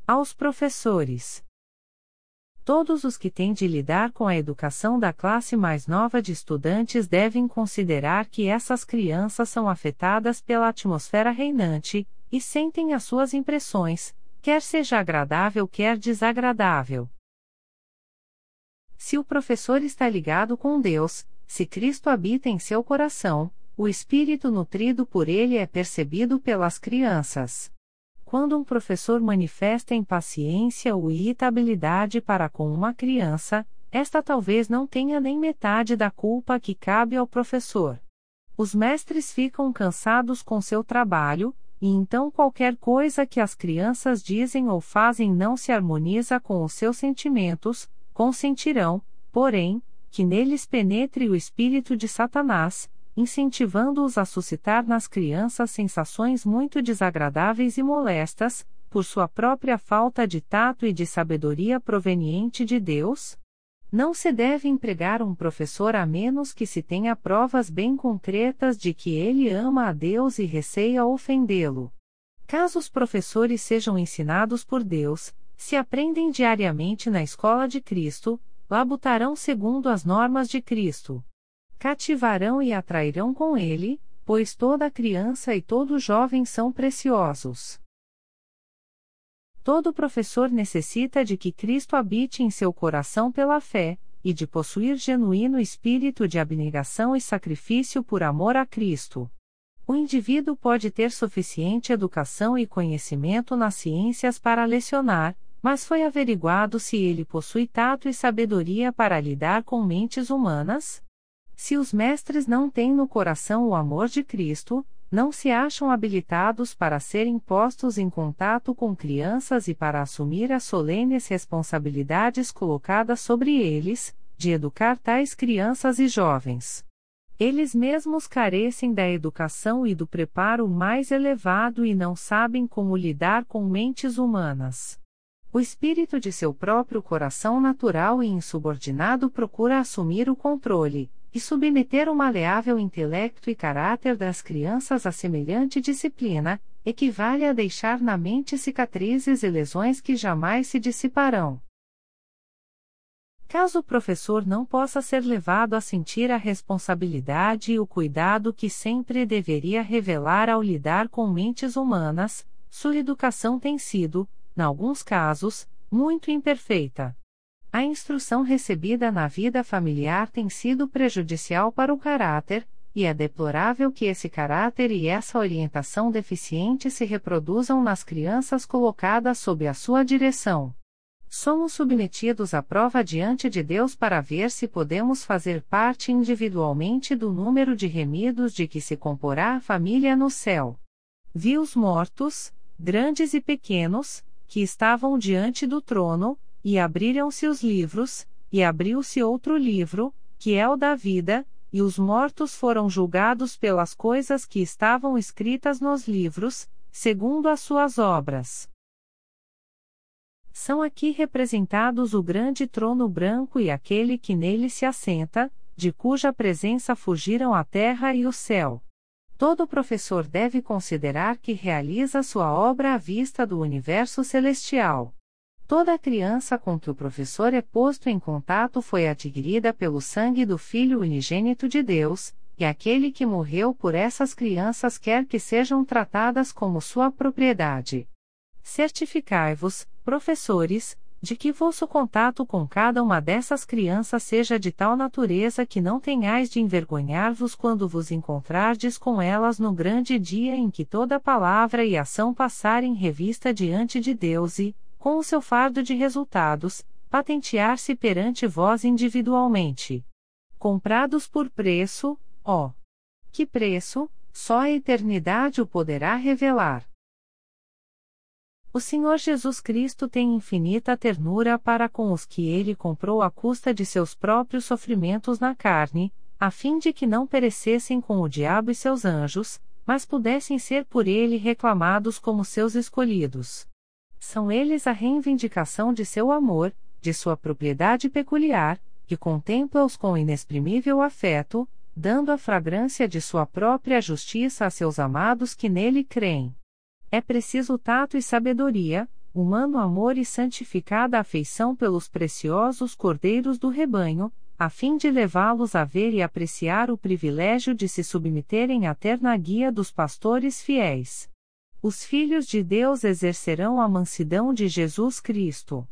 Aos professores. Todos os que têm de lidar com a educação da classe mais nova de estudantes devem considerar que essas crianças são afetadas pela atmosfera reinante, e sentem as suas impressões, quer seja agradável quer desagradável. Se o professor está ligado com Deus, se Cristo habita em seu coração, o espírito nutrido por ele é percebido pelas crianças. Quando um professor manifesta impaciência ou irritabilidade para com uma criança, esta talvez não tenha nem metade da culpa que cabe ao professor. Os mestres ficam cansados com seu trabalho, e então qualquer coisa que as crianças dizem ou fazem não se harmoniza com os seus sentimentos, consentirão, porém, que neles penetre o espírito de Satanás, incentivando-os a suscitar nas crianças sensações muito desagradáveis e molestas, por sua própria falta de tato e de sabedoria proveniente de Deus? Não se deve empregar um professor a menos que se tenha provas bem concretas de que ele ama a Deus e receia ofendê-lo. Caso os professores sejam ensinados por Deus, se aprendem diariamente na escola de Cristo, labutarão segundo as normas de Cristo. Cativarão e atrairão com ele, pois toda criança e todo jovem são preciosos. Todo professor necessita de que Cristo habite em seu coração pela fé, e de possuir genuíno espírito de abnegação e sacrifício por amor a Cristo. O indivíduo pode ter suficiente educação e conhecimento nas ciências para lecionar, mas foi averiguado se ele possui tato e sabedoria para lidar com mentes humanas? Se os mestres não têm no coração o amor de Cristo, não se acham habilitados para serem postos em contato com crianças e para assumir as solenes responsabilidades colocadas sobre eles, de educar tais crianças e jovens. Eles mesmos carecem da educação e do preparo mais elevado e não sabem como lidar com mentes humanas. O espírito de seu próprio coração natural e insubordinado procura assumir o controle e submeter o maleável intelecto e caráter das crianças a semelhante disciplina, equivale a deixar na mente cicatrizes e lesões que jamais se dissiparão. Caso o professor não possa ser levado a sentir a responsabilidade e o cuidado que sempre deveria revelar ao lidar com mentes humanas, sua educação tem sido, em alguns casos, muito imperfeita. A instrução recebida na vida familiar tem sido prejudicial para o caráter, e é deplorável que esse caráter e essa orientação deficiente se reproduzam nas crianças colocadas sob a sua direção. Somos submetidos à prova diante de Deus para ver se podemos fazer parte individualmente do número de remidos de que se comporá a família no céu. Vi os mortos, grandes e pequenos, que estavam diante do trono, e abriram-se os livros, e abriu-se outro livro, que é o da vida, e os mortos foram julgados pelas coisas que estavam escritas nos livros, segundo as suas obras. São aqui representados o grande trono branco e aquele que nele se assenta, de cuja presença fugiram a terra e o céu. Todo professor deve considerar que realiza sua obra à vista do universo celestial. Toda criança com que o professor é posto em contato foi adquirida pelo sangue do Filho unigênito de Deus, e aquele que morreu por essas crianças quer que sejam tratadas como sua propriedade. Certificai-vos, professores, de que vosso contato com cada uma dessas crianças seja de tal natureza que não tenhais de envergonhar-vos quando vos encontrardes com elas no grande dia em que toda palavra e ação passarem revista diante de Deus e, com o seu fardo de resultados, patentear-se perante vós individualmente. Comprados por preço, ó! Que preço, só a eternidade o poderá revelar. O Senhor Jesus Cristo tem infinita ternura para com os que ele comprou à custa de seus próprios sofrimentos na carne, a fim de que não perecessem com o diabo e seus anjos, mas pudessem ser por ele reclamados como seus escolhidos. São eles a reivindicação de seu amor, de sua propriedade peculiar, que contempla-os com inexprimível afeto, dando a fragrância de sua própria justiça a seus amados que nele creem. É preciso tato e sabedoria, humano amor e santificada afeição pelos preciosos cordeiros do rebanho, a fim de levá-los a ver e apreciar o privilégio de se submeterem à terna guia dos pastores fiéis. Os filhos de Deus exercerão a mansidão de Jesus Cristo.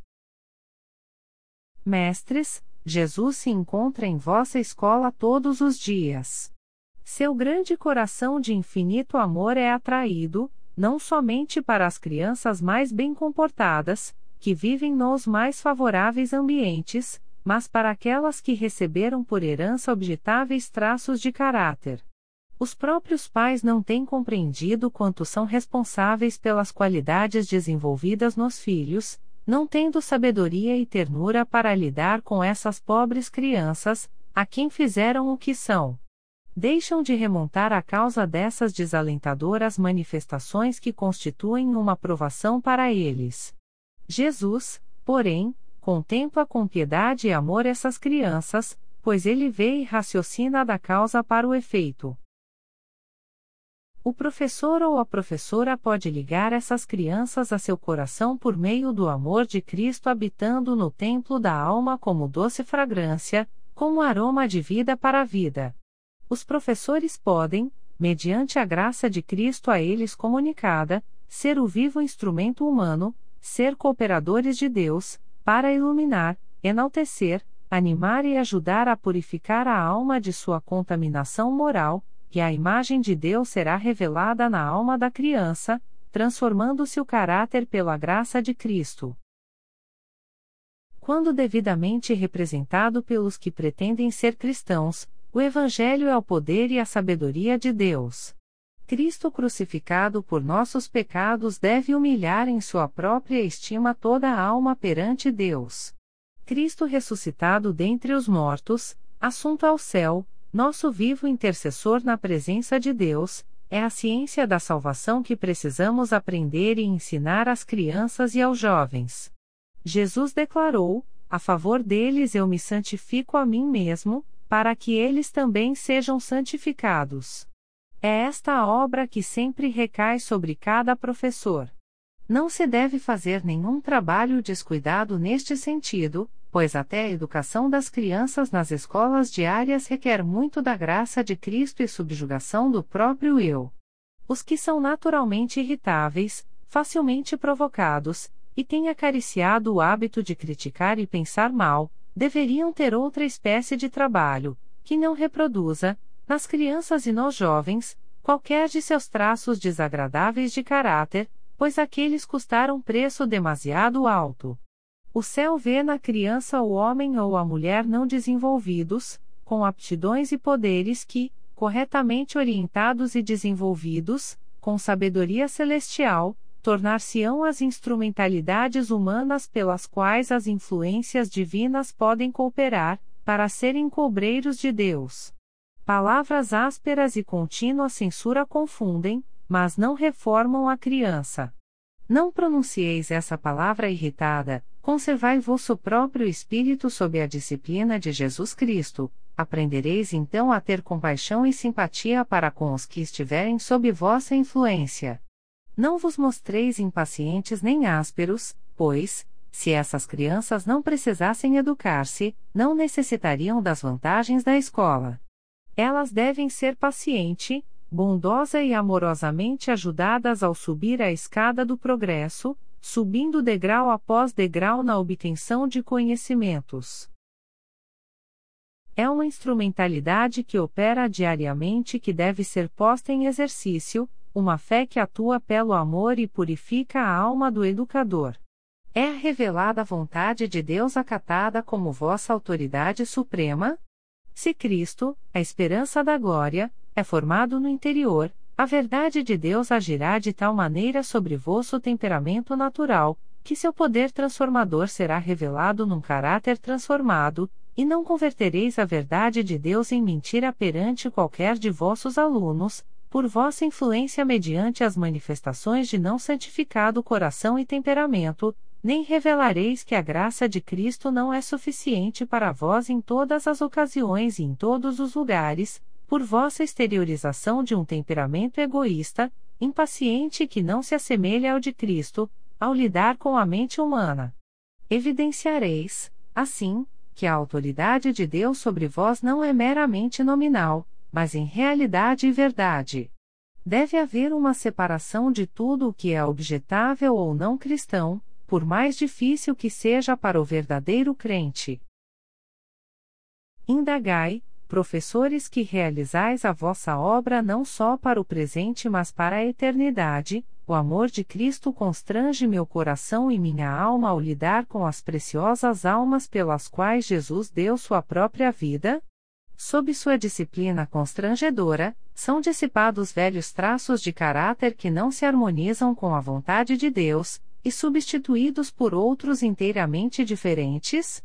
Mestres, Jesus se encontra em vossa escola todos os dias. Seu grande coração de infinito amor é atraído, não somente para as crianças mais bem comportadas, que vivem nos mais favoráveis ambientes, mas para aquelas que receberam por herança objetáveis traços de caráter. Os próprios pais não têm compreendido quanto são responsáveis pelas qualidades desenvolvidas nos filhos, não tendo sabedoria e ternura para lidar com essas pobres crianças, a quem fizeram o que são. Deixam de remontar a causa dessas desalentadoras manifestações que constituem uma provação para eles. Jesus, porém, contempla com piedade e amor essas crianças, pois ele vê e raciocina da causa para o efeito. O professor ou a professora pode ligar essas crianças a seu coração por meio do amor de Cristo habitando no templo da alma como doce fragrância, como aroma de vida para a vida. Os professores podem, mediante a graça de Cristo a eles comunicada, ser o vivo instrumento humano, ser cooperadores de Deus, para iluminar, enaltecer, animar e ajudar a purificar a alma de sua contaminação moral, e a imagem de Deus será revelada na alma da criança, transformando-se o caráter pela graça de Cristo. Quando devidamente representado pelos que pretendem ser cristãos, o Evangelho é o poder e a sabedoria de Deus. Cristo crucificado por nossos pecados deve humilhar em sua própria estima toda a alma perante Deus. Cristo ressuscitado dentre os mortos, assunto ao céu, nosso vivo intercessor na presença de Deus, é a ciência da salvação que precisamos aprender e ensinar às crianças e aos jovens. Jesus declarou: a favor deles eu me santifico a mim mesmo, para que eles também sejam santificados. É esta a obra que sempre recai sobre cada professor. Não se deve fazer nenhum trabalho descuidado neste sentido, pois até a educação das crianças nas escolas diárias requer muito da graça de Cristo e subjugação do próprio eu. Os que são naturalmente irritáveis, facilmente provocados, e têm acariciado o hábito de criticar e pensar mal, deveriam ter outra espécie de trabalho, que não reproduza, nas crianças e nos jovens, qualquer de seus traços desagradáveis de caráter, pois aqueles custaram preço demasiado alto. O céu vê na criança o homem ou a mulher não desenvolvidos, com aptidões e poderes que, corretamente orientados e desenvolvidos, com sabedoria celestial, tornar-se-ão as instrumentalidades humanas pelas quais as influências divinas podem cooperar, para serem cobreiros de Deus. Palavras ásperas e contínua censura confundem, mas não reformam a criança. Não pronuncieis essa palavra irritada, conservai vosso próprio espírito sob a disciplina de Jesus Cristo, aprendereis então a ter compaixão e simpatia para com os que estiverem sob vossa influência. Não vos mostreis impacientes nem ásperos, pois, se essas crianças não precisassem educar-se, não necessitariam das vantagens da escola. Elas devem ser paciente, bondosa e amorosamente ajudadas ao subir a escada do progresso, subindo degrau após degrau na obtenção de conhecimentos. É uma instrumentalidade que opera diariamente que deve ser posta em exercício, uma fé que atua pelo amor e purifica a alma do educador. É a revelada vontade de Deus acatada como vossa autoridade suprema? Se Cristo, a esperança da glória, é formado no interior, a verdade de Deus agirá de tal maneira sobre vosso temperamento natural, que seu poder transformador será revelado num caráter transformado, e não convertereis a verdade de Deus em mentira perante qualquer de vossos alunos, por vossa influência mediante as manifestações de não santificado coração e temperamento, nem revelareis que a graça de Cristo não é suficiente para vós em todas as ocasiões e em todos os lugares, por vossa exteriorização de um temperamento egoísta, impaciente que não se assemelha ao de Cristo, ao lidar com a mente humana. Evidenciareis, assim, que a autoridade de Deus sobre vós não é meramente nominal, mas em realidade e verdade. Deve haver uma separação de tudo o que é objetável ou não cristão, por mais difícil que seja para o verdadeiro crente. Indagai, professores que realizais a vossa obra não só para o presente mas para a eternidade, o amor de Cristo constrange meu coração e minha alma ao lidar com as preciosas almas pelas quais Jesus deu sua própria vida? Sob sua disciplina constrangedora, são dissipados velhos traços de caráter que não se harmonizam com a vontade de Deus, e substituídos por outros inteiramente diferentes?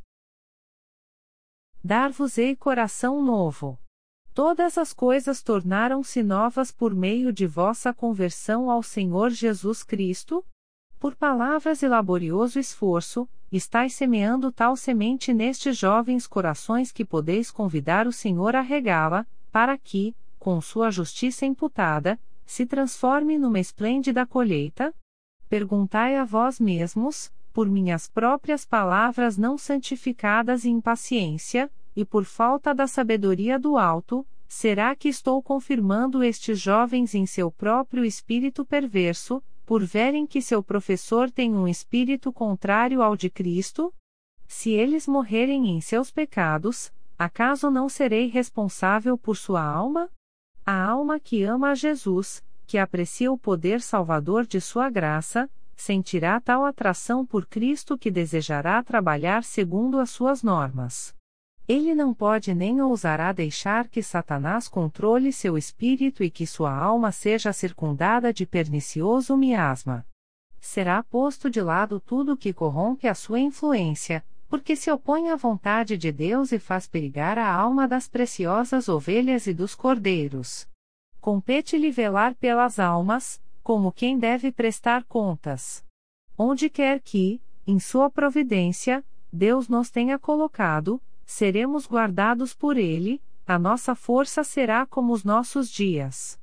Dar-vos-ei coração novo. Todas as coisas tornaram-se novas por meio de vossa conversão ao Senhor Jesus Cristo? Por palavras e laborioso esforço, estais semeando tal semente nestes jovens corações que podeis convidar o Senhor a regá-la, para que, com sua justiça imputada, se transforme numa esplêndida colheita? Perguntai a vós mesmos, por minhas próprias palavras não santificadas e impaciência, e por falta da sabedoria do alto, será que estou confirmando estes jovens em seu próprio espírito perverso, por verem que seu professor tem um espírito contrário ao de Cristo? Se eles morrerem em seus pecados, acaso não serei responsável por sua alma? A alma que ama a Jesus, que aprecia o poder salvador de sua graça, sentirá tal atração por Cristo que desejará trabalhar segundo as suas normas. Ele não pode nem ousará deixar que Satanás controle seu espírito e que sua alma seja circundada de pernicioso miasma. Será posto de lado tudo que corrompe a sua influência, porque se opõe à vontade de Deus e faz perigar a alma das preciosas ovelhas e dos cordeiros. Compete-lhe velar pelas almas, como quem deve prestar contas. Onde quer que, em sua providência, Deus nos tenha colocado, seremos guardados por Ele, a nossa força será como os nossos dias.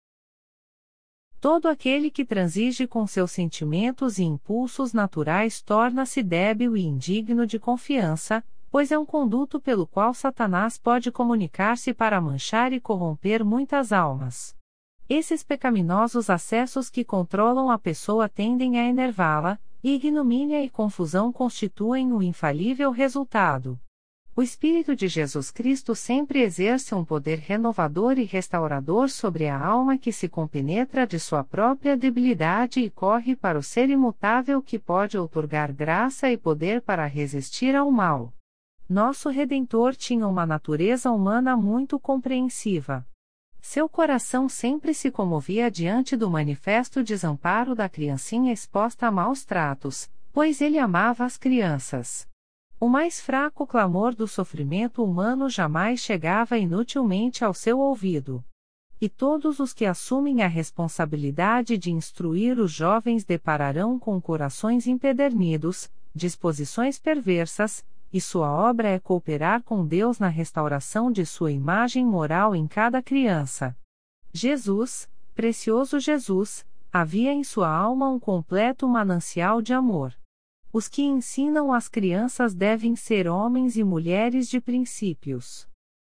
Todo aquele que transige com seus sentimentos e impulsos naturais torna-se débil e indigno de confiança, pois é um conduto pelo qual Satanás pode comunicar-se para manchar e corromper muitas almas. Esses pecaminosos acessos que controlam a pessoa tendem a enervá-la, e ignomínia e confusão constituem o infalível resultado. O Espírito de Jesus Cristo sempre exerce um poder renovador e restaurador sobre a alma que se compenetra de sua própria debilidade e corre para o ser imutável que pode outorgar graça e poder para resistir ao mal. Nosso Redentor tinha uma natureza humana muito compreensiva. Seu coração sempre se comovia diante do manifesto desamparo da criancinha exposta a maus tratos, pois ele amava as crianças. O mais fraco clamor do sofrimento humano jamais chegava inutilmente ao seu ouvido. E todos os que assumem a responsabilidade de instruir os jovens depararão com corações empedernidos, disposições perversas, e sua obra é cooperar com Deus na restauração de sua imagem moral em cada criança. Jesus, precioso Jesus, havia em sua alma um completo manancial de amor. Os que ensinam as crianças devem ser homens e mulheres de princípios.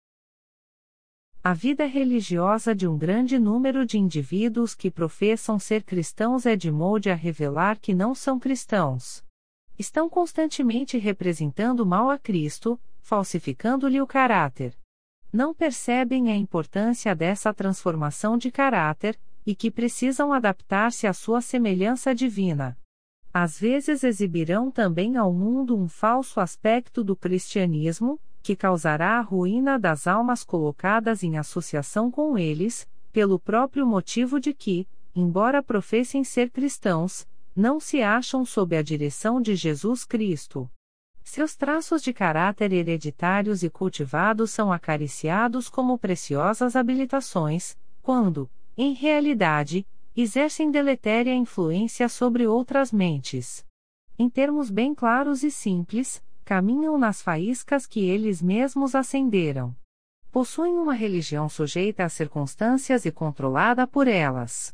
A vida religiosa de um grande número de indivíduos que professam ser cristãos é de molde a revelar que não são cristãos. Estão constantemente representando mal a Cristo, falsificando-lhe o caráter. Não percebem a importância dessa transformação de caráter, e que precisam adaptar-se à sua semelhança divina. Às vezes exibirão também ao mundo um falso aspecto do cristianismo, que causará a ruína das almas colocadas em associação com eles, pelo próprio motivo de que, embora professem ser cristãos, não se acham sob a direção de Jesus Cristo. Seus traços de caráter hereditários e cultivados são acariciados como preciosas habilitações, quando, em realidade, exercem deletéria influência sobre outras mentes. Em termos bem claros e simples, caminham nas faíscas que eles mesmos acenderam. Possuem uma religião sujeita às circunstâncias e controlada por elas.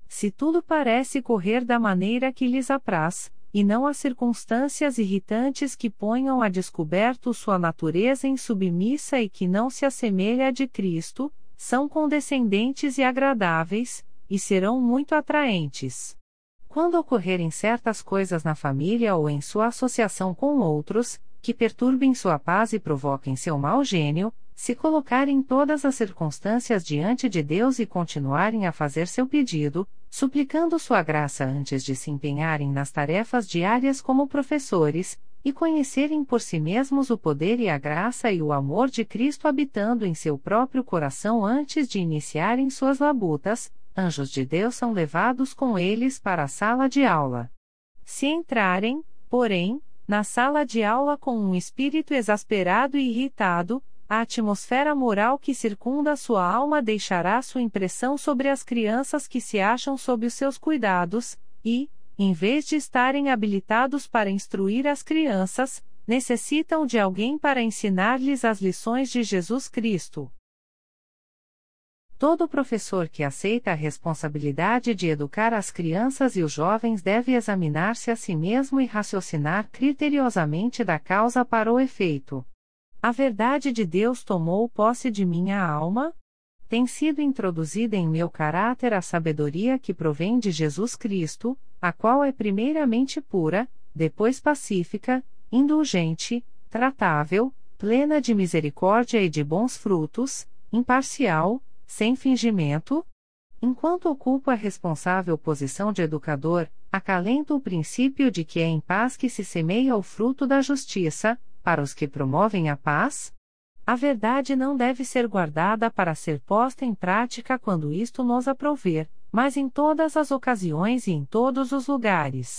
Se tudo parece correr da maneira que lhes apraz, e não as circunstâncias irritantes que ponham a descoberto sua natureza insubmissa e que não se assemelha à de Cristo, são condescendentes e agradáveis, e serão muito atraentes. Quando ocorrerem certas coisas na família ou em sua associação com outros, que perturbem sua paz e provoquem seu mau gênio, se colocarem todas as circunstâncias diante de Deus e continuarem a fazer seu pedido, suplicando sua graça antes de se empenharem nas tarefas diárias como professores, e conhecerem por si mesmos o poder e a graça e o amor de Cristo habitando em seu próprio coração antes de iniciarem suas labutas, anjos de Deus são levados com eles para a sala de aula. Se entrarem, porém, na sala de aula com um espírito exasperado e irritado, a atmosfera moral que circunda sua alma deixará sua impressão sobre as crianças que se acham sob os seus cuidados, e, em vez de estarem habilitados para instruir as crianças, necessitam de alguém para ensinar-lhes as lições de Jesus Cristo. Todo professor que aceita a responsabilidade de educar as crianças e os jovens deve examinar-se a si mesmo e raciocinar criteriosamente da causa para o efeito. A verdade de Deus tomou posse de minha alma? Tem sido introduzida em meu caráter a sabedoria que provém de Jesus Cristo, a qual é primeiramente pura, depois pacífica, indulgente, tratável, plena de misericórdia e de bons frutos, imparcial, sem fingimento? Enquanto ocupo a responsável posição de educador, acalento o princípio de que é em paz que se semeia o fruto da justiça, para os que promovem a paz? A verdade não deve ser guardada para ser posta em prática quando isto nos aprouver, mas em todas as ocasiões e em todos os lugares.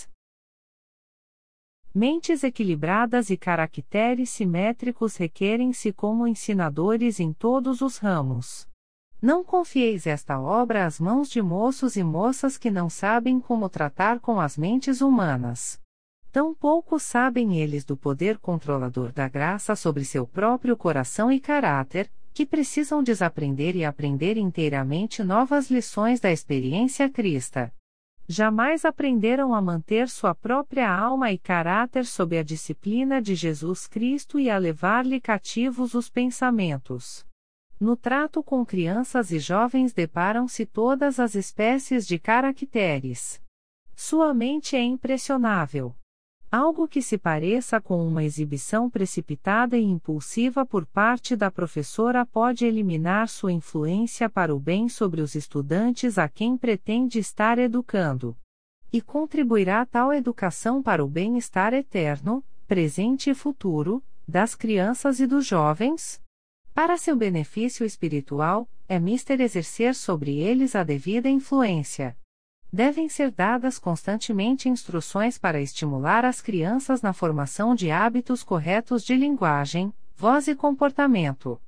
Mentes equilibradas e caracteres simétricos requerem-se como ensinadores em todos os ramos. Não confieis esta obra às mãos de moços e moças que não sabem como tratar com as mentes humanas. Tampouco sabem eles do poder controlador da graça sobre seu próprio coração e caráter, que precisam desaprender e aprender inteiramente novas lições da experiência cristã. Jamais aprenderam a manter sua própria alma e caráter sob a disciplina de Jesus Cristo e a levar-lhe cativos os pensamentos. No trato com crianças e jovens deparam-se todas as espécies de caracteres. Sua mente é impressionável. Algo que se pareça com uma exibição precipitada e impulsiva por parte da professora pode eliminar sua influência para o bem sobre os estudantes a quem pretende estar educando. E contribuirá tal educação para o bem-estar eterno, presente e futuro, das crianças e dos jovens? Para seu benefício espiritual, é mister exercer sobre eles a devida influência. Devem ser dadas constantemente instruções para estimular as crianças na formação de hábitos corretos de linguagem, voz e comportamento.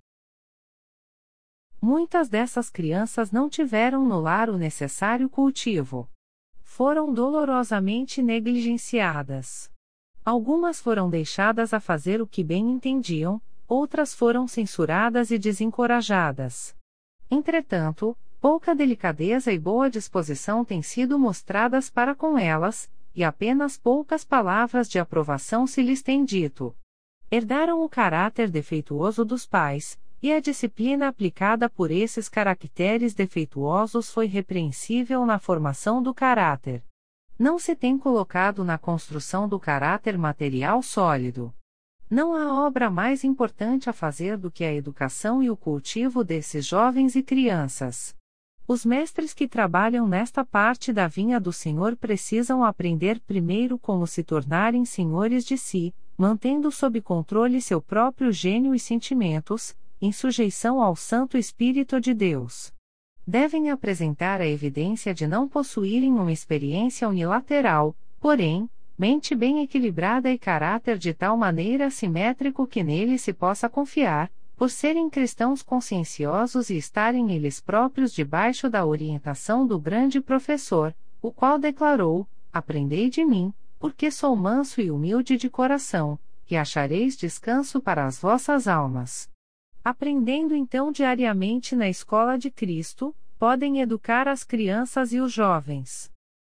Muitas dessas crianças não tiveram no lar o necessário cultivo. Foram dolorosamente negligenciadas. Algumas foram deixadas a fazer o que bem entendiam, outras foram censuradas e desencorajadas. Entretanto, pouca delicadeza e boa disposição têm sido mostradas para com elas, e apenas poucas palavras de aprovação se lhes tem dito. Herdaram o caráter defeituoso dos pais, e a disciplina aplicada por esses caracteres defeituosos foi repreensível na formação do caráter. Não se tem colocado na construção do caráter material sólido. Não há obra mais importante a fazer do que a educação e o cultivo desses jovens e crianças. Os mestres que trabalham nesta parte da vinha do Senhor precisam aprender primeiro como se tornarem senhores de si, mantendo sob controle seu próprio gênio e sentimentos, em sujeição ao Santo Espírito de Deus. Devem apresentar a evidência de não possuírem uma experiência unilateral, porém, mente bem equilibrada e caráter de tal maneira simétrico que nele se possa confiar, por serem cristãos conscienciosos e estarem eles próprios debaixo da orientação do grande professor, o qual declarou: Aprendei de mim, porque sou manso e humilde de coração, e achareis descanso para as vossas almas. Aprendendo então diariamente na escola de Cristo, podem educar as crianças e os jovens.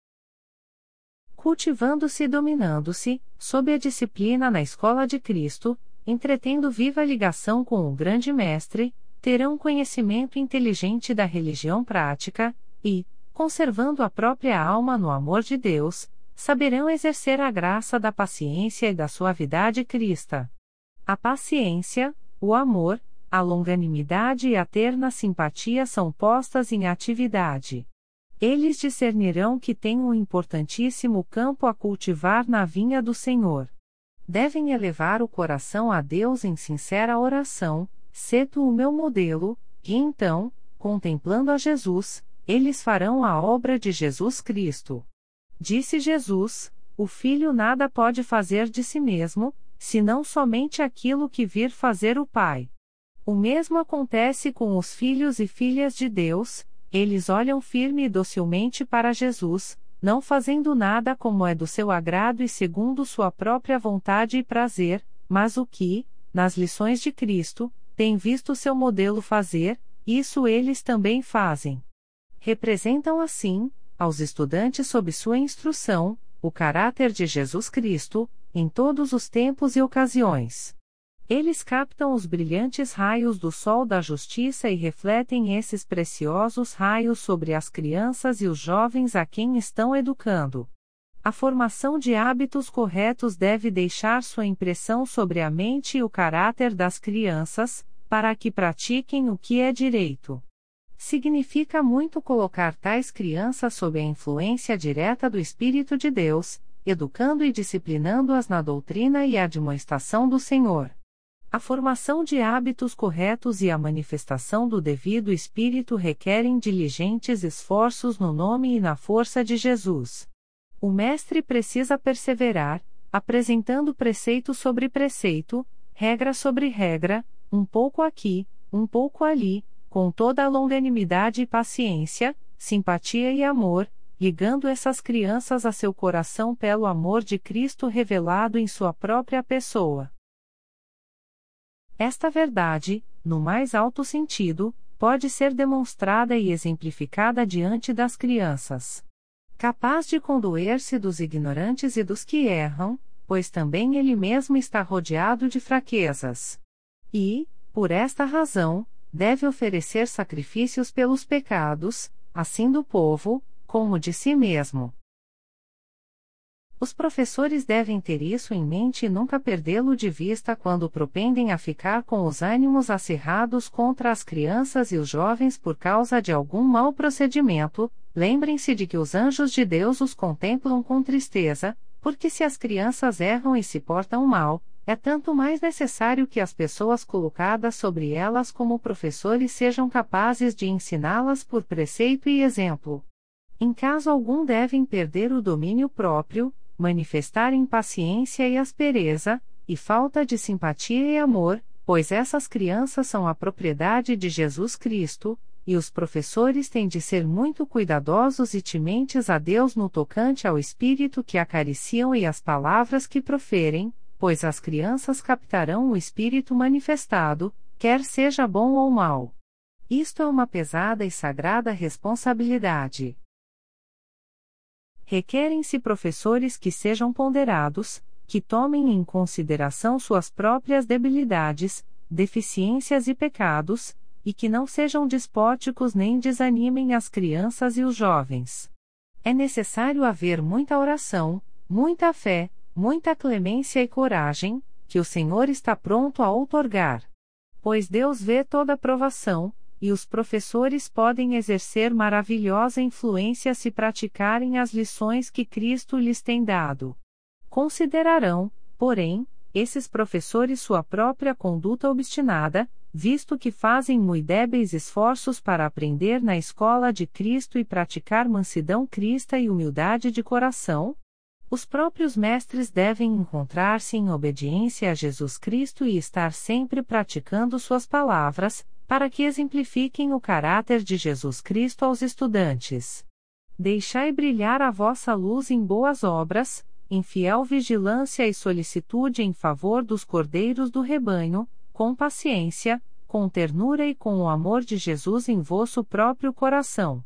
Cultivando-se e dominando-se, sob a disciplina na escola de Cristo, entretendo viva ligação com o grande Mestre, terão conhecimento inteligente da religião prática, e, conservando a própria alma no amor de Deus, saberão exercer a graça da paciência e da suavidade cristã. A paciência, o amor, a longanimidade e a terna simpatia são postas em atividade. Eles discernirão que têm um importantíssimo campo a cultivar na vinha do Senhor. Devem elevar o coração a Deus em sincera oração, sê tu o meu modelo, e então, contemplando a Jesus, eles farão a obra de Jesus Cristo. Disse Jesus: o Filho nada pode fazer de si mesmo, senão somente aquilo que vir fazer o Pai. O mesmo acontece com os filhos e filhas de Deus, eles olham firme e docilmente para Jesus, não fazendo nada como é do seu agrado e segundo sua própria vontade e prazer, mas o que, nas lições de Cristo, tem visto seu modelo fazer, isso eles também fazem. Representam assim, aos estudantes sob sua instrução, o caráter de Jesus Cristo, em todos os tempos e ocasiões. Eles captam os brilhantes raios do sol da justiça e refletem esses preciosos raios sobre as crianças e os jovens a quem estão educando. A formação de hábitos corretos deve deixar sua impressão sobre a mente e o caráter das crianças, para que pratiquem o que é direito. Significa muito colocar tais crianças sob a influência direta do Espírito de Deus, educando e disciplinando-as na doutrina e admoestação do Senhor. A formação de hábitos corretos e a manifestação do devido espírito requerem diligentes esforços no nome e na força de Jesus. O mestre precisa perseverar, apresentando preceito sobre preceito, regra sobre regra, um pouco aqui, um pouco ali, com toda a longanimidade e paciência, simpatia e amor, ligando essas crianças a seu coração pelo amor de Cristo revelado em sua própria pessoa. Esta verdade, no mais alto sentido, pode ser demonstrada e exemplificada diante das crianças. Capaz de condoer-se dos ignorantes e dos que erram, pois também ele mesmo está rodeado de fraquezas. E, por esta razão, deve oferecer sacrifícios pelos pecados, assim do povo, como de si mesmo. Os professores devem ter isso em mente e nunca perdê-lo de vista quando propendem a ficar com os ânimos acirrados contra as crianças e os jovens por causa de algum mau procedimento. Lembrem-se de que os anjos de Deus os contemplam com tristeza, porque se as crianças erram e se portam mal, é tanto mais necessário que as pessoas colocadas sobre elas como professores sejam capazes de ensiná-las por preceito e exemplo. Em caso algum devem perder o domínio próprio, manifestar impaciência e aspereza, e falta de simpatia e amor, pois essas crianças são a propriedade de Jesus Cristo, e os professores têm de ser muito cuidadosos e tementes a Deus no tocante ao espírito que acariciam e às palavras que proferem, pois as crianças captarão o espírito manifestado, quer seja bom ou mau. Isto é uma pesada e sagrada responsabilidade. Requerem-se professores que sejam ponderados, que tomem em consideração suas próprias debilidades, deficiências e pecados, e que não sejam despóticos nem desanimem as crianças e os jovens. É necessário haver muita oração, muita fé, muita clemência e coragem, que o Senhor está pronto a outorgar. Pois Deus vê toda provação, e os professores podem exercer maravilhosa influência se praticarem as lições que Cristo lhes tem dado. Considerarão, porém, esses professores sua própria conduta obstinada, visto que fazem muito débeis esforços para aprender na escola de Cristo e praticar mansidão cristã e humildade de coração? Os próprios mestres devem encontrar-se em obediência a Jesus Cristo e estar sempre praticando suas palavras, para que exemplifiquem o caráter de Jesus Cristo aos estudantes. Deixai brilhar a vossa luz em boas obras, em fiel vigilância e solicitude em favor dos cordeiros do rebanho, com paciência, com ternura e com o amor de Jesus em vosso próprio coração.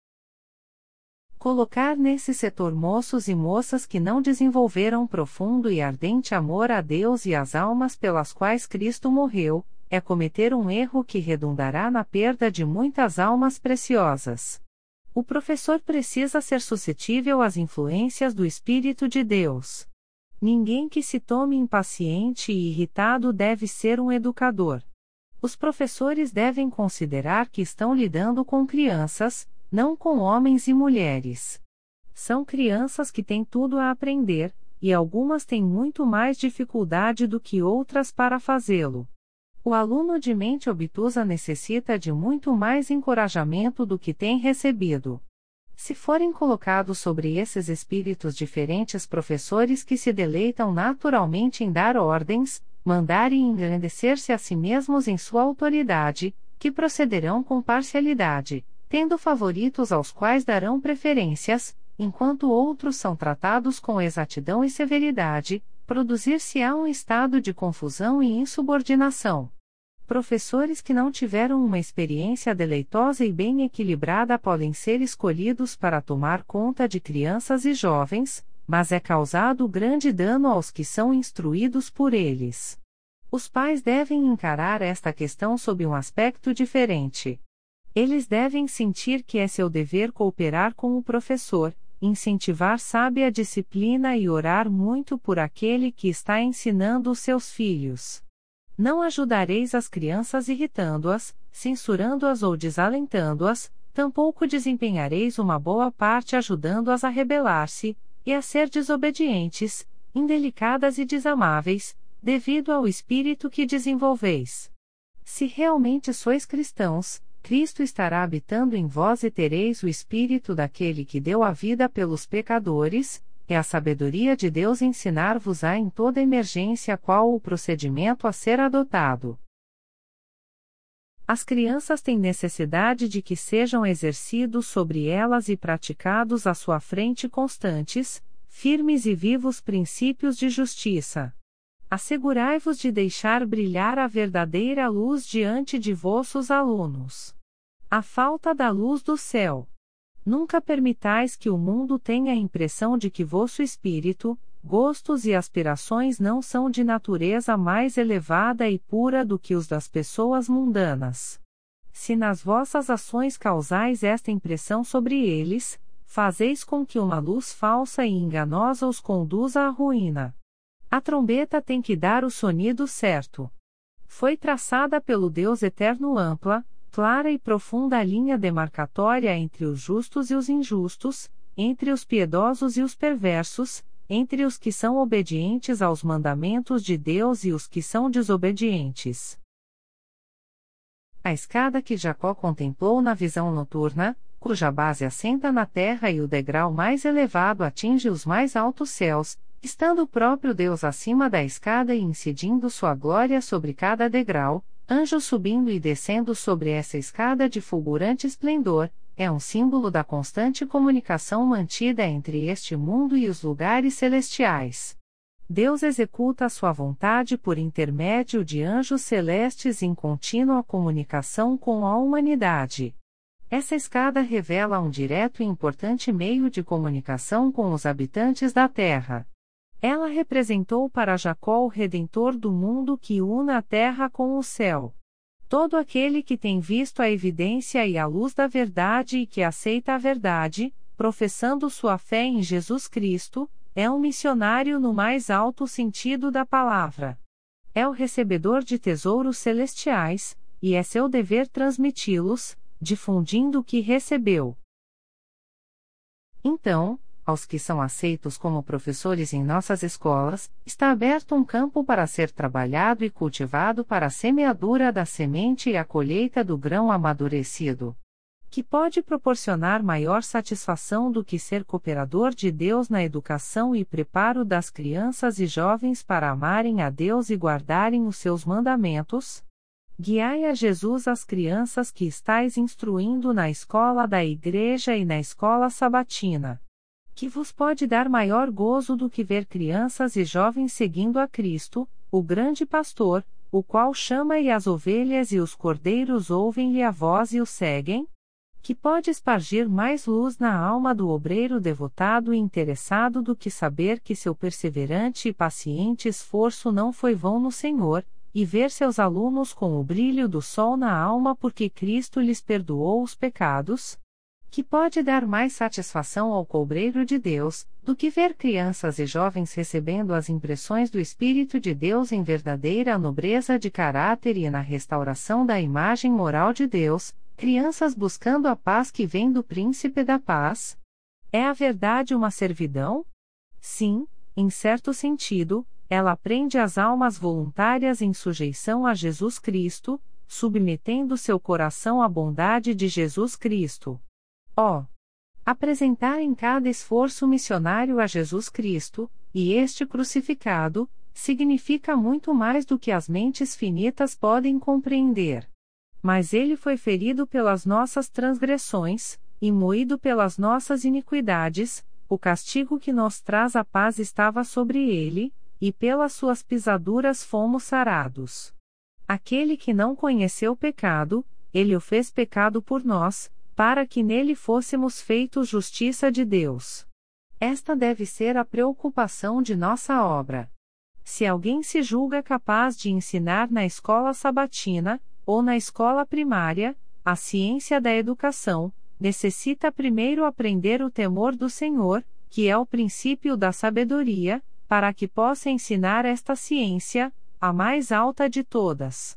Colocar nesse setor moços e moças que não desenvolveram profundo e ardente amor a Deus e às almas pelas quais Cristo morreu, é cometer um erro que redundará na perda de muitas almas preciosas. O professor precisa ser suscetível às influências do Espírito de Deus. Ninguém que se tome impaciente e irritado deve ser um educador. Os professores devem considerar que estão lidando com crianças, não com homens e mulheres. São crianças que têm tudo a aprender, e algumas têm muito mais dificuldade do que outras para fazê-lo. O aluno de mente obtusa necessita de muito mais encorajamento do que tem recebido. Se forem colocados sobre esses espíritos diferentes professores que se deleitam naturalmente em dar ordens, mandar e engrandecer-se a si mesmos em sua autoridade, que procederão com parcialidade, tendo favoritos aos quais darão preferências, enquanto outros são tratados com exatidão e severidade, produzir-se-á um estado de confusão e insubordinação. Professores que não tiveram uma experiência deleitosa e bem equilibrada podem ser escolhidos para tomar conta de crianças e jovens, mas é causado grande dano aos que são instruídos por eles. Os pais devem encarar esta questão sob um aspecto diferente. Eles devem sentir que é seu dever cooperar com o professor, incentivar sábia disciplina e orar muito por aquele que está ensinando os seus filhos. Não ajudareis as crianças irritando-as, censurando-as ou desalentando-as, tampouco desempenhareis uma boa parte ajudando-as a rebelar-se, e a ser desobedientes, indelicadas e desamáveis, devido ao espírito que desenvolveis. Se realmente sois cristãos, Cristo estará habitando em vós e tereis o espírito daquele que deu a vida pelos pecadores. É a sabedoria de Deus ensinar-vos-á em toda emergência qual o procedimento a ser adotado. As crianças têm necessidade de que sejam exercidos sobre elas e praticados à sua frente constantes, firmes e vivos princípios de justiça. Assegurai-vos de deixar brilhar a verdadeira luz diante de vossos alunos. A falta da luz do céu. Nunca permitais que o mundo tenha a impressão de que vosso espírito, gostos e aspirações não são de natureza mais elevada e pura do que os das pessoas mundanas. Se nas vossas ações causais esta impressão sobre eles, fazeis com que uma luz falsa e enganosa os conduza à ruína. A trombeta tem que dar o sonido certo. Foi traçada pelo Deus Eterno ampla, clara e profunda linha demarcatória entre os justos e os injustos, entre os piedosos e os perversos, entre os que são obedientes aos mandamentos de Deus e os que são desobedientes. A escada que Jacó contemplou na visão noturna, cuja base assenta na terra e o degrau mais elevado atinge os mais altos céus, estando o próprio Deus acima da escada e incidindo sua glória sobre cada degrau, anjos subindo e descendo sobre essa escada de fulgurante esplendor, é um símbolo da constante comunicação mantida entre este mundo e os lugares celestiais. Deus executa a sua vontade por intermédio de anjos celestes em contínua comunicação com a humanidade. Essa escada revela um direto e importante meio de comunicação com os habitantes da terra. Ela representou para Jacó o Redentor do mundo que une a terra com o céu. Todo aquele que tem visto a evidência e a luz da verdade e que aceita a verdade, professando sua fé em Jesus Cristo, é um missionário no mais alto sentido da palavra. É o recebedor de tesouros celestiais, e é seu dever transmiti-los, difundindo o que recebeu. Então, aos que são aceitos como professores em nossas escolas, está aberto um campo para ser trabalhado e cultivado para a semeadura da semente e a colheita do grão amadurecido. Que pode proporcionar maior satisfação do que ser cooperador de Deus na educação e preparo das crianças e jovens para amarem a Deus e guardarem os seus mandamentos? Guiai a Jesus as crianças que estais instruindo na escola da igreja e na escola sabatina. Que vos pode dar maior gozo do que ver crianças e jovens seguindo a Cristo, o grande pastor, o qual chama e as ovelhas e os cordeiros ouvem-lhe a voz e o seguem? Que pode espargir mais luz na alma do obreiro devotado e interessado do que saber que seu perseverante e paciente esforço não foi vão no Senhor, e ver seus alunos com o brilho do sol na alma porque Cristo lhes perdoou os pecados? Que pode dar mais satisfação ao cobreiro de Deus, do que ver crianças e jovens recebendo as impressões do Espírito de Deus em verdadeira nobreza de caráter e na restauração da imagem moral de Deus, crianças buscando a paz que vem do Príncipe da Paz? É a verdade uma servidão? Sim, em certo sentido, ela prende as almas voluntárias em sujeição a Jesus Cristo, submetendo seu coração à bondade de Jesus Cristo. Apresentar em cada esforço missionário a Jesus Cristo, e este crucificado, significa muito mais do que as mentes finitas podem compreender. Mas ele foi ferido pelas nossas transgressões, e moído pelas nossas iniquidades, o castigo que nos traz a paz estava sobre ele, e pelas suas pisaduras fomos sarados. Aquele que não conheceu pecado, ele o fez pecado por nós, para que nele fôssemos feitos justiça de Deus. Esta deve ser a preocupação de nossa obra. Se alguém se julga capaz de ensinar na escola sabatina, ou na escola primária, a ciência da educação, necessita primeiro aprender o temor do Senhor, que é o princípio da sabedoria, para que possa ensinar esta ciência, a mais alta de todas.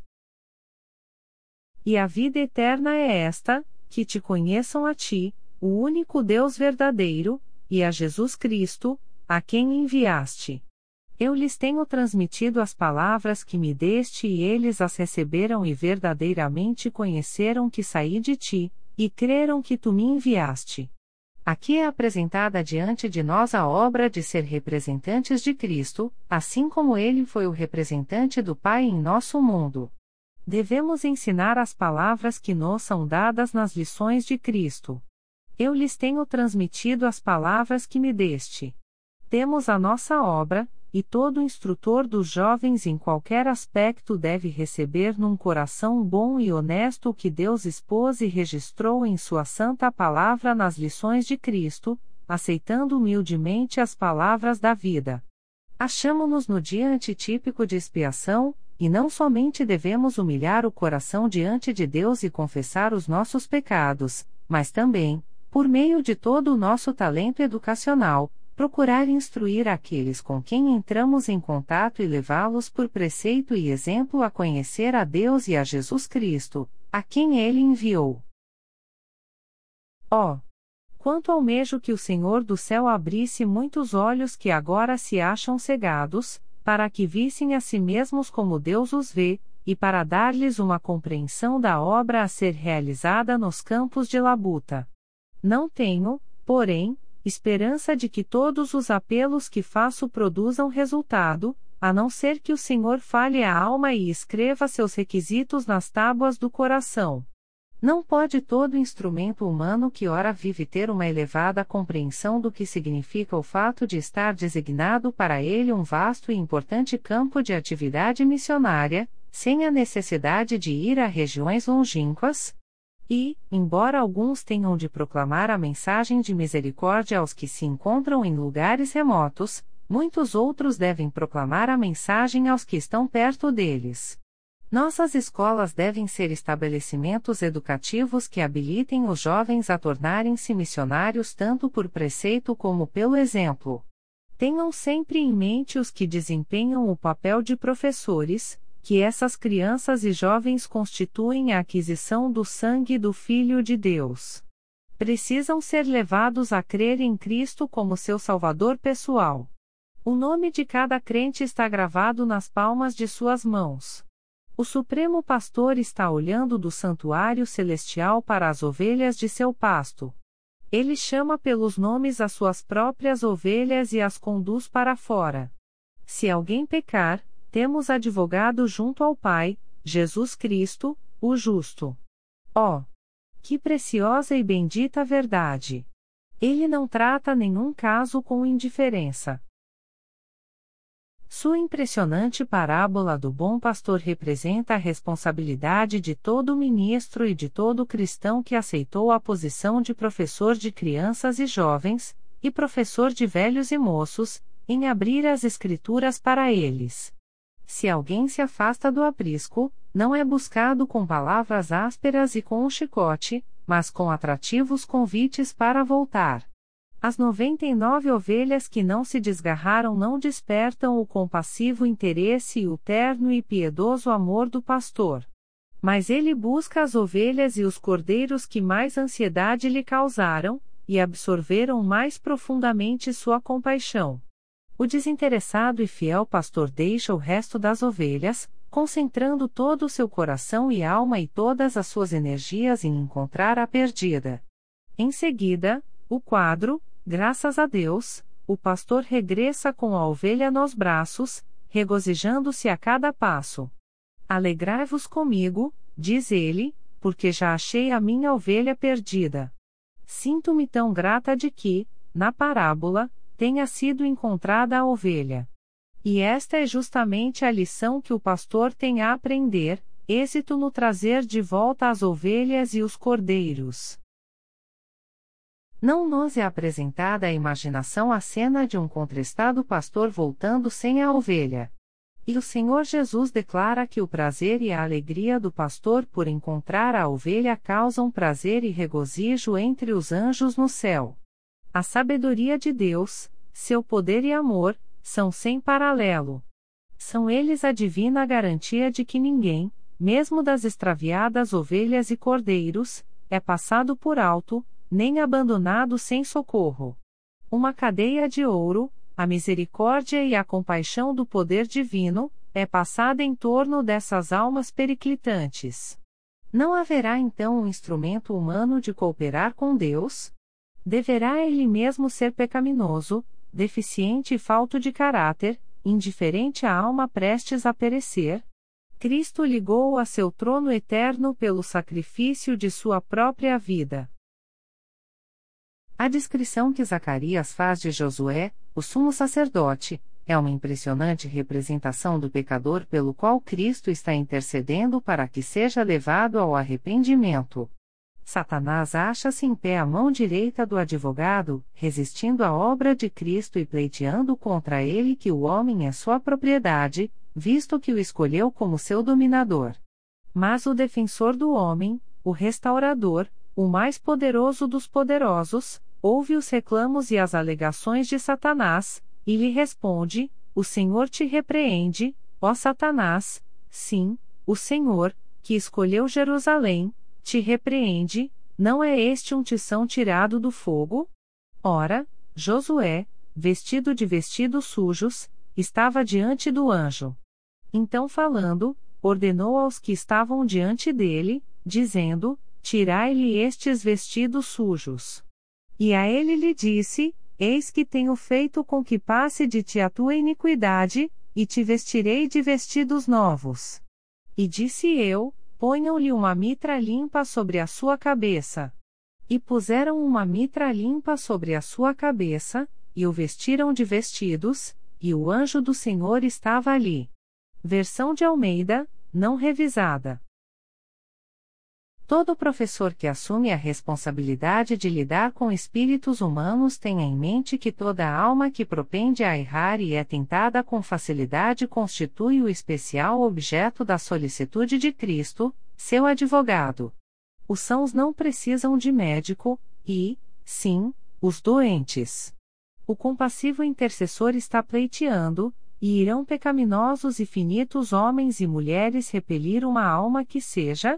E a vida eterna é esta, que te conheçam a ti, o único Deus verdadeiro, e a Jesus Cristo, a quem enviaste. Eu lhes tenho transmitido as palavras que me deste e eles as receberam e verdadeiramente conheceram que saí de ti, e creram que tu me enviaste. Aqui é apresentada diante de nós a obra de ser representantes de Cristo, assim como ele foi o representante do Pai em nosso mundo. Devemos ensinar as palavras que nos são dadas nas lições de Cristo. Eu lhes tenho transmitido as palavras que me deste. Temos a nossa obra, e todo instrutor dos jovens em qualquer aspecto deve receber num coração bom e honesto o que Deus expôs e registrou em sua santa palavra nas lições de Cristo, aceitando humildemente as palavras da vida. Achamo-nos no dia antitípico de expiação, e não somente devemos humilhar o coração diante de Deus e confessar os nossos pecados, mas também, por meio de todo o nosso talento educacional, procurar instruir aqueles com quem entramos em contato e levá-los por preceito e exemplo a conhecer a Deus e a Jesus Cristo, a quem Ele enviou. Quanto almejo que o Senhor do céu abrisse muitos olhos que agora se acham cegados, para que vissem a si mesmos como Deus os vê, e para dar-lhes uma compreensão da obra a ser realizada nos campos de labuta. Não tenho, porém, esperança de que todos os apelos que faço produzam resultado, a não ser que o Senhor fale a alma e escreva seus requisitos nas tábuas do coração. Não pode todo instrumento humano que ora vive ter uma elevada compreensão do que significa o fato de estar designado para ele um vasto e importante campo de atividade missionária, sem a necessidade de ir a regiões longínquas? E, embora alguns tenham de proclamar a mensagem de misericórdia aos que se encontram em lugares remotos, muitos outros devem proclamar a mensagem aos que estão perto deles. Nossas escolas devem ser estabelecimentos educativos que habilitem os jovens a tornarem-se missionários tanto por preceito como pelo exemplo. Tenham sempre em mente os que desempenham o papel de professores, que essas crianças e jovens constituem a aquisição do sangue do Filho de Deus. Precisam ser levados a crer em Cristo como seu Salvador pessoal. O nome de cada crente está gravado nas palmas de suas mãos. O Supremo Pastor está olhando do santuário celestial para as ovelhas de seu pasto. Ele chama pelos nomes as suas próprias ovelhas e as conduz para fora. Se alguém pecar, temos advogado junto ao Pai, Jesus Cristo, o justo. Que preciosa e bendita verdade! Ele não trata nenhum caso com indiferença. Sua impressionante parábola do bom pastor representa a responsabilidade de todo ministro e de todo cristão que aceitou a posição de professor de crianças e jovens, e professor de velhos e moços, em abrir as Escrituras para eles. Se alguém se afasta do aprisco, não é buscado com palavras ásperas e com um chicote, mas com atrativos convites para voltar. As 99 ovelhas que não se desgarraram não despertam o compassivo interesse e o terno e piedoso amor do pastor. Mas ele busca as ovelhas e os cordeiros que mais ansiedade lhe causaram, e absorveram mais profundamente sua compaixão. O desinteressado e fiel pastor deixa o resto das ovelhas, concentrando todo o seu coração e alma e todas as suas energias em encontrar a perdida. Em seguida, o quadro, graças a Deus, o pastor regressa com a ovelha nos braços, regozijando-se a cada passo. Alegrai-vos comigo, diz ele, porque já achei a minha ovelha perdida. Sinto-me tão grata de que, na parábola, tenha sido encontrada a ovelha. E esta é justamente a lição que o pastor tem a aprender, êxito no trazer de volta as ovelhas e os cordeiros. Não nos é apresentada à imaginação a cena de um contristado pastor voltando sem a ovelha. E o Senhor Jesus declara que o prazer e a alegria do pastor por encontrar a ovelha causam prazer e regozijo entre os anjos no céu. A sabedoria de Deus, seu poder e amor, são sem paralelo. São eles a divina garantia de que ninguém, mesmo das extraviadas ovelhas e cordeiros, é passado por alto, nem abandonado sem socorro. Uma cadeia de ouro, a misericórdia e a compaixão do poder divino, é passada em torno dessas almas periclitantes. Não haverá então um instrumento humano de cooperar com Deus? Deverá ele mesmo ser pecaminoso, deficiente e falto de caráter, indiferente à alma prestes a perecer? Cristo ligou-o a seu trono eterno pelo sacrifício de sua própria vida. A descrição que Zacarias faz de Josué, o sumo sacerdote, é uma impressionante representação do pecador pelo qual Cristo está intercedendo para que seja levado ao arrependimento. Satanás acha-se em pé à mão direita do advogado, resistindo à obra de Cristo e pleiteando contra ele que o homem é sua propriedade, visto que o escolheu como seu dominador. Mas o defensor do homem, o restaurador, o mais poderoso dos poderosos, ouve os reclamos e as alegações de Satanás, e lhe responde: O Senhor te repreende, ó Satanás, sim, o Senhor, que escolheu Jerusalém, te repreende, não é este um tição tirado do fogo? Ora, Josué, vestido de vestidos sujos, estava diante do anjo. Então falando, ordenou aos que estavam diante dele, dizendo: Tirai-lhe estes vestidos sujos. E a ele lhe disse: Eis que tenho feito com que passe de ti a tua iniquidade, e te vestirei de vestidos novos. E disse eu: Ponham-lhe uma mitra limpa sobre a sua cabeça. E puseram uma mitra limpa sobre a sua cabeça, e o vestiram de vestidos, e o anjo do Senhor estava ali. Versão de Almeida, não revisada. Todo professor que assume a responsabilidade de lidar com espíritos humanos tenha em mente que toda alma que propende a errar e é tentada com facilidade constitui o especial objeto da solicitude de Cristo, seu advogado. Os sãos não precisam de médico, e, sim, os doentes. O compassivo intercessor está pleiteando, e irão pecaminosos e finitos homens e mulheres repelir uma alma que seja?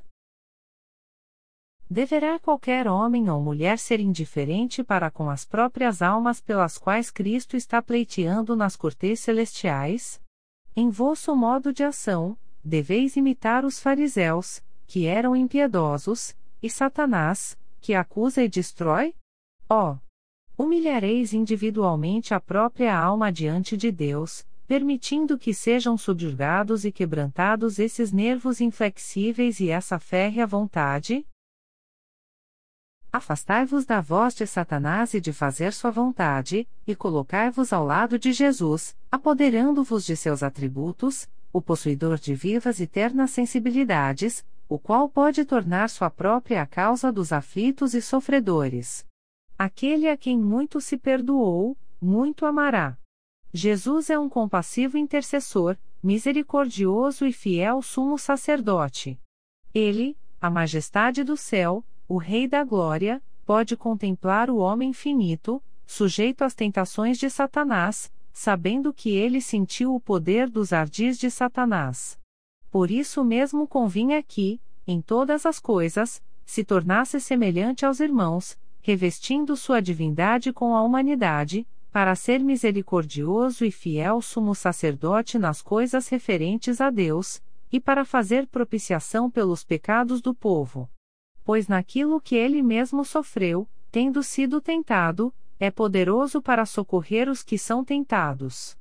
Deverá qualquer homem ou mulher ser indiferente para com as próprias almas pelas quais Cristo está pleiteando nas cortes celestiais? Em vosso modo de ação, deveis imitar os fariseus, que eram impiedosos, e Satanás, que acusa e destrói? Humilhareis individualmente a própria alma diante de Deus, permitindo que sejam subjugados e quebrantados esses nervos inflexíveis e essa férrea vontade? Afastai-vos da voz de Satanás e de fazer sua vontade, e colocai-vos ao lado de Jesus, apoderando-vos de seus atributos, o possuidor de vivas e ternas sensibilidades, o qual pode tornar sua própria a causa dos aflitos e sofredores. Aquele a quem muito se perdoou, muito amará. Jesus é um compassivo intercessor, misericordioso e fiel sumo sacerdote. Ele, a majestade do céu, o Rei da glória, pode contemplar o homem finito, sujeito às tentações de Satanás, sabendo que ele sentiu o poder dos ardis de Satanás. Por isso mesmo convinha que, em todas as coisas, se tornasse semelhante aos irmãos, revestindo sua divindade com a humanidade, para ser misericordioso e fiel sumo sacerdote nas coisas referentes a Deus, e para fazer propiciação pelos pecados do povo. Pois naquilo que ele mesmo sofreu, tendo sido tentado, é poderoso para socorrer os que são tentados.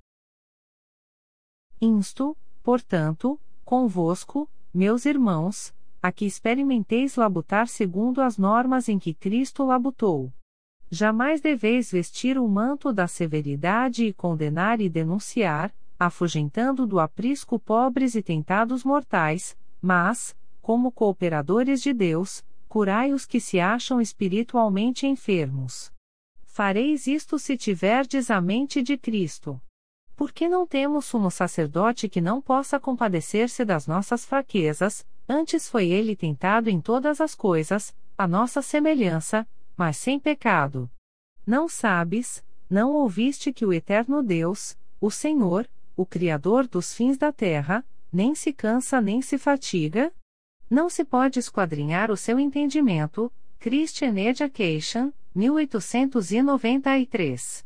Insto, portanto, convosco, meus irmãos, a que experimenteis labutar segundo as normas em que Cristo labutou. Jamais deveis vestir o manto da severidade e condenar e denunciar, afugentando do aprisco pobres e tentados mortais, mas, como cooperadores de Deus, curai os que se acham espiritualmente enfermos. Fareis isto se tiverdes a mente de Cristo. Porque não temos sumo sacerdote que não possa compadecer-se das nossas fraquezas, antes foi ele tentado em todas as coisas, à nossa semelhança, mas sem pecado. Não sabes, não ouviste que o eterno Deus, o Senhor, o Criador dos fins da terra, nem se cansa nem se fatiga? Não se pode esquadrinhar o seu entendimento. Christian Education, 1893.